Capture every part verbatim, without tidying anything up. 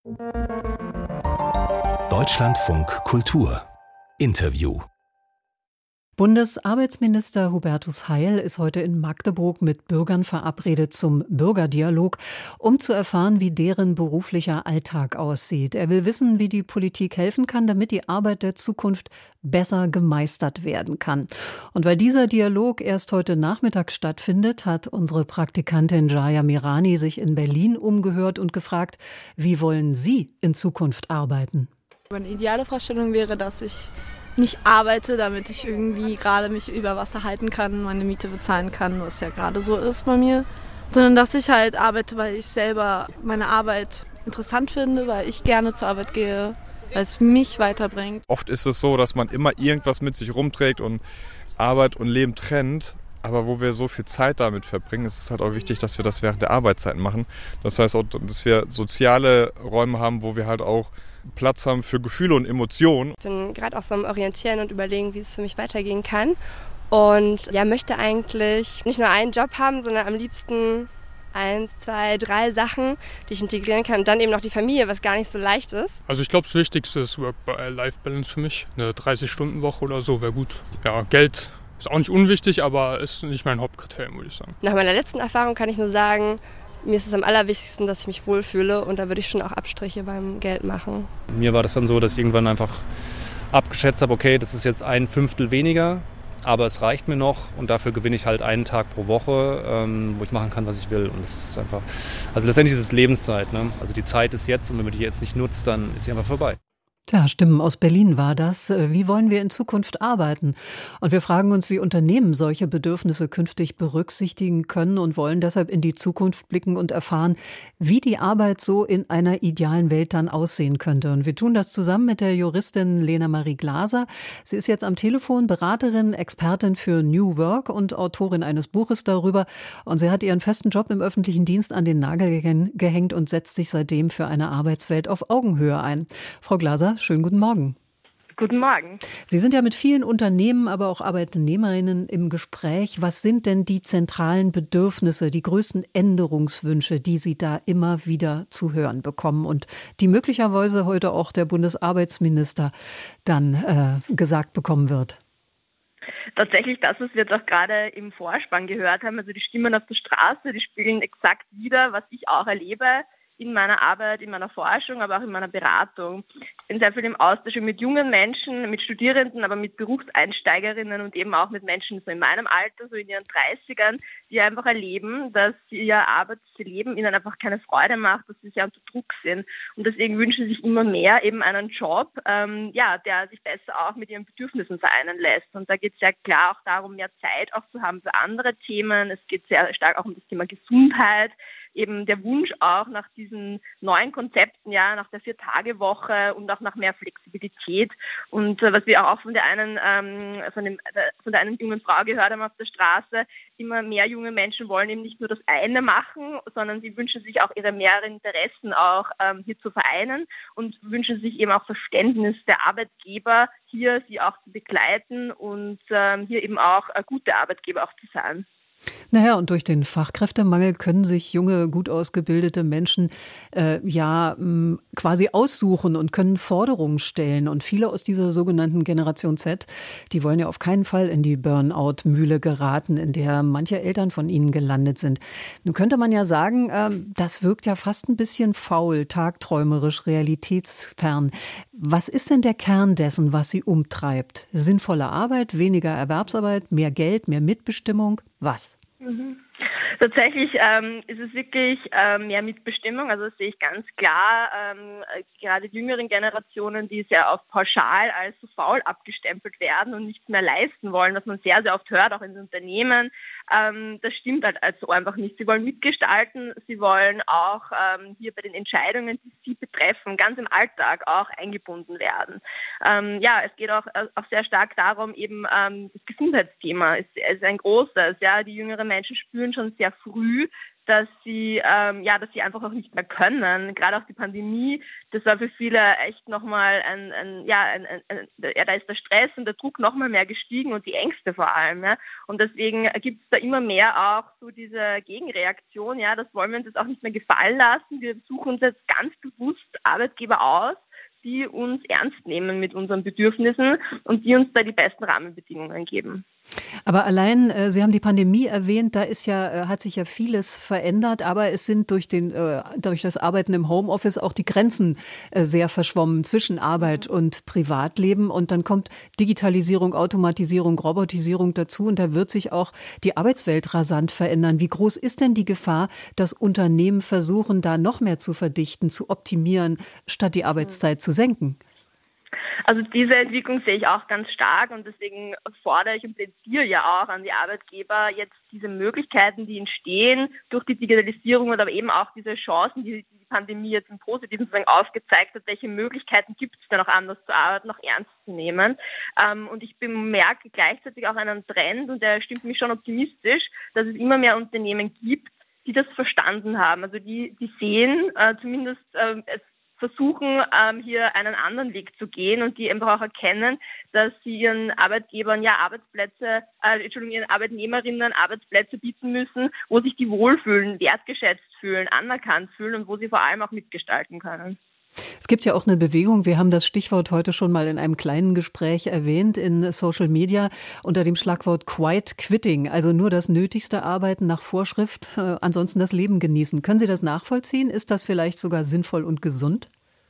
Deutschlandfunk Kultur Interview. Bundesarbeitsminister Hubertus Heil ist heute in Magdeburg mit Bürgern verabredet zum Bürgerdialog, um zu erfahren, wie deren beruflicher Alltag aussieht. Er will wissen, wie die Politik helfen kann, damit die Arbeit der Zukunft besser gemeistert werden kann. Und weil dieser Dialog erst heute Nachmittag stattfindet, hat unsere Praktikantin Jaya Mirani sich in Berlin umgehört und gefragt, wie wollen Sie in Zukunft arbeiten? Meine ideale Vorstellung wäre, dass ich nicht arbeite, damit ich irgendwie gerade mich über Wasser halten kann, meine Miete bezahlen kann, was ja gerade so ist bei mir, sondern dass ich halt arbeite, weil ich selber meine Arbeit interessant finde, weil ich gerne zur Arbeit gehe, weil es mich weiterbringt. Oft ist es so, dass man immer irgendwas mit sich rumträgt und Arbeit und Leben trennt. Aber wo wir so viel Zeit damit verbringen, ist es halt auch wichtig, dass wir das während der Arbeitszeit machen. Das heißt auch, dass wir soziale Räume haben, wo wir halt auch Platz haben für Gefühle und Emotionen. Ich bin gerade auch so am Orientieren und überlegen, wie es für mich weitergehen kann. Und ja, möchte eigentlich nicht nur einen Job haben, sondern am liebsten eins, zwei, drei Sachen, die ich integrieren kann. Und dann eben noch die Familie, was gar nicht so leicht ist. Also ich glaube, das Wichtigste ist Work-Life-Balance für mich. Eine dreißig-Stunden-Woche oder so wäre gut. Ja, Geld ist auch nicht unwichtig, aber ist nicht mein Hauptkriterium, würde ich sagen. Nach meiner letzten Erfahrung kann ich nur sagen, mir ist es am allerwichtigsten, dass ich mich wohlfühle und da würde ich schon auch Abstriche beim Geld machen. Mir war das dann so, dass ich irgendwann einfach abgeschätzt habe, okay, das ist jetzt ein Fünftel weniger, aber es reicht mir noch und dafür gewinne ich halt einen Tag pro Woche, ähm, wo ich machen kann, was ich will. Und das ist einfach, also letztendlich ist es Lebenszeit, ne? Also die Zeit ist jetzt und wenn man die jetzt nicht nutzt, dann ist sie einfach vorbei. Tja, Stimmen aus Berlin war das. Wie wollen wir in Zukunft arbeiten? Und wir fragen uns, wie Unternehmen solche Bedürfnisse künftig berücksichtigen können und wollen deshalb in die Zukunft blicken und erfahren, wie die Arbeit so in einer idealen Welt dann aussehen könnte. Und wir tun das zusammen mit der Juristin Lena Marie Glaser. Sie ist jetzt am Telefon Beraterin, Expertin für New Work und Autorin eines Buches darüber. Und sie hat ihren festen Job im öffentlichen Dienst an den Nagel gehängt und setzt sich seitdem für eine Arbeitswelt auf Augenhöhe ein. Frau Glaser, schönen guten Morgen. Guten Morgen. Sie sind ja mit vielen Unternehmen, aber auch Arbeitnehmerinnen im Gespräch. Was sind denn die zentralen Bedürfnisse, die größten Änderungswünsche, die Sie da immer wieder zu hören bekommen und die möglicherweise heute auch der Bundesarbeitsminister dann äh, gesagt bekommen wird? Tatsächlich das, was wir jetzt auch gerade im Vorspann gehört haben, also die Stimmen auf der Straße, die spiegeln exakt wider, was ich auch erlebe in meiner Arbeit, in meiner Forschung, aber auch in meiner Beratung. Ich bin sehr viel im Austausch mit jungen Menschen, mit Studierenden, aber mit Berufseinsteigerinnen und eben auch mit Menschen so in meinem Alter, so in ihren dreißigern, die einfach erleben, dass ihr Arbeitsleben ihnen einfach keine Freude macht, dass sie sehr unter Druck sind. Und deswegen wünschen sie sich immer mehr eben einen Job, ähm, ja, der sich besser auch mit ihren Bedürfnissen vereinen lässt. Und da geht es sehr klar auch darum, mehr Zeit auch zu haben für andere Themen. Es geht sehr stark auch um das Thema Gesundheit. Eben der Wunsch auch nach diesen neuen Konzepten, ja, nach der Vier-Tage-Woche und auch nach mehr Flexibilität. Und äh, was wir auch von der einen, ähm, von dem, äh, von der einen jungen Frau gehört haben auf der Straße, immer mehr junge Menschen wollen eben nicht nur das eine machen, sondern sie wünschen sich auch ihre mehreren Interessen auch ähm, hier zu vereinen und wünschen sich eben auch Verständnis der Arbeitgeber, hier sie auch zu begleiten und ähm, hier eben auch äh, gute Arbeitgeber auch zu sein. Naja, und durch den Fachkräftemangel können sich junge, gut ausgebildete Menschen äh, ja mh, quasi aussuchen und können Forderungen stellen. Und viele aus dieser sogenannten Generation Z, die wollen ja auf keinen Fall in die Burnout-Mühle geraten, in der manche Eltern von ihnen gelandet sind. Nun könnte man ja sagen, äh, das wirkt ja fast ein bisschen faul, tagträumerisch, realitätsfern. Was ist denn der Kern dessen, was sie umtreibt? Sinnvolle Arbeit, weniger Erwerbsarbeit, mehr Geld, mehr Mitbestimmung? Was? Mhm. Tatsächlich ähm, ist es wirklich ähm, mehr Mitbestimmung, also das sehe ich ganz klar, ähm, gerade die jüngeren Generationen, die sehr oft pauschal als so faul abgestempelt werden und nichts mehr leisten wollen, was man sehr, sehr oft hört, auch in den Unternehmen, ähm, das stimmt halt also einfach nicht. Sie wollen mitgestalten, sie wollen auch ähm, hier bei den Entscheidungen, die sie betreffen, ganz im Alltag auch eingebunden werden. Ähm, ja, es geht auch, auch sehr stark darum, eben ähm, das Gesundheitsthema ist, ist ein großes, ja, die jüngeren Menschen spüren schon sehr früh, dass sie ähm, ja, dass sie einfach auch nicht mehr können. Gerade auch die Pandemie, das war für viele echt nochmal ein, ein ja, ein, ein, ein, ja, da ist der Stress und der Druck nochmal mehr gestiegen und die Ängste vor allem. Ja. Und deswegen gibt es da immer mehr auch so diese Gegenreaktion. Ja, das wollen wir uns jetzt auch nicht mehr gefallen lassen. Wir suchen uns jetzt ganz bewusst Arbeitgeber aus, die uns ernst nehmen mit unseren Bedürfnissen und die uns da die besten Rahmenbedingungen geben. Aber allein, äh, Sie haben die Pandemie erwähnt, da ist ja, äh, hat sich ja vieles verändert, aber es sind durch den, äh, durch das Arbeiten im Homeoffice auch die Grenzen äh, sehr verschwommen zwischen Arbeit und Privatleben, und dann kommt Digitalisierung, Automatisierung, Robotisierung dazu, und da wird sich auch die Arbeitswelt rasant verändern. Wie groß ist denn die Gefahr, dass Unternehmen versuchen, da noch mehr zu verdichten, zu optimieren, statt die Arbeitszeit zu senken? Also diese Entwicklung sehe ich auch ganz stark, und deswegen fordere ich und plädiere ja auch an die Arbeitgeber, jetzt diese Möglichkeiten, die entstehen durch die Digitalisierung und aber eben auch diese Chancen, die die Pandemie jetzt im Positiven sozusagen aufgezeigt hat, welche Möglichkeiten gibt es denn auch anders zu arbeiten, noch ernst zu nehmen. Und ich bemerke gleichzeitig auch einen Trend, und der stimmt mich schon optimistisch, dass es immer mehr Unternehmen gibt, die das verstanden haben. Also die, die sehen äh, zumindest äh, es versuchen, ähm, hier einen anderen Weg zu gehen, und die einfach auch erkennen, dass sie ihren Arbeitgebern ja Arbeitsplätze, äh, Entschuldigung, ihren Arbeitnehmerinnen Arbeitsplätze bieten müssen, wo sich die wohlfühlen, wertgeschätzt fühlen, anerkannt fühlen und wo sie vor allem auch mitgestalten können. Es gibt ja auch eine Bewegung, wir haben das Stichwort heute schon mal in einem kleinen Gespräch erwähnt, in Social Media unter dem Schlagwort Quiet Quitting, also nur das Nötigste arbeiten nach Vorschrift, äh, ansonsten das Leben genießen. Können Sie das nachvollziehen? Ist das vielleicht sogar sinnvoll und gesund?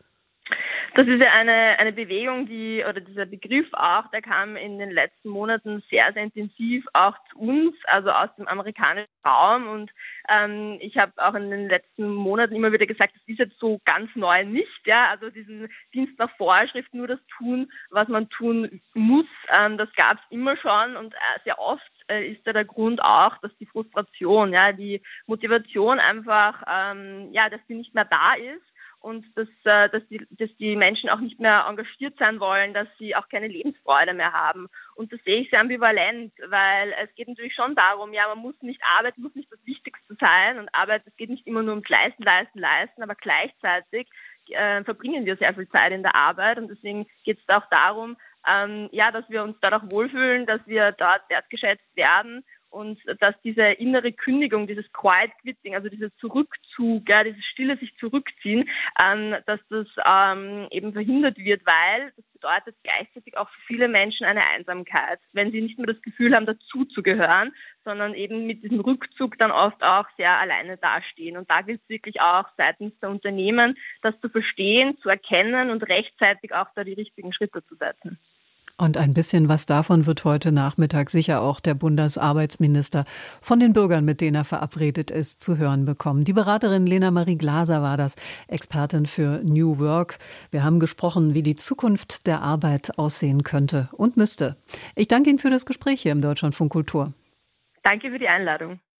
Das ist ja eine, eine Bewegung, die, oder dieser Begriff auch, der kam in den letzten Monaten sehr, sehr intensiv auch zu uns, also aus dem amerikanischen Raum. Und ähm, ich habe auch in den letzten Monaten immer wieder gesagt, das ist jetzt so ganz neu nicht, ja, also diesen Dienst nach Vorschrift, nur das tun, was man tun muss, ähm, das gab es immer schon, und äh, sehr oft äh, ist da der Grund auch, dass die Frustration, ja, die Motivation einfach, ähm, ja, dass die nicht mehr da ist. Und dass, äh, dass, die, dass die Menschen auch nicht mehr engagiert sein wollen, dass sie auch keine Lebensfreude mehr haben. Und das sehe ich sehr ambivalent, weil es geht natürlich schon darum, ja, man muss nicht arbeiten, muss nicht das Wichtigste sein, und Arbeit, es geht nicht immer nur ums Leisten, Leisten, Leisten, aber gleichzeitig äh, verbringen wir sehr viel Zeit in der Arbeit, und deswegen geht es auch darum, ähm, ja, dass wir uns dort auch wohlfühlen, dass wir dort wertgeschätzt werden. Und dass diese innere Kündigung, dieses Quiet Quitting, also dieser Zurückzug, ja, dieses stille sich zurückziehen, ähm, dass das ähm, eben verhindert wird, weil das bedeutet gleichzeitig auch für viele Menschen eine Einsamkeit, wenn sie nicht mehr das Gefühl haben, dazuzugehören, sondern eben mit diesem Rückzug dann oft auch sehr alleine dastehen. Und da gilt es wirklich auch seitens der Unternehmen, das zu verstehen, zu erkennen und rechtzeitig auch da die richtigen Schritte zu setzen. Und ein bisschen was davon wird heute Nachmittag sicher auch der Bundesarbeitsminister von den Bürgern, mit denen er verabredet ist, zu hören bekommen. Die Beraterin Lena Marie Glaser war das, Expertin für New Work. Wir haben gesprochen, wie die Zukunft der Arbeit aussehen könnte und müsste. Ich danke Ihnen für das Gespräch hier im Deutschlandfunk Kultur. Danke für die Einladung.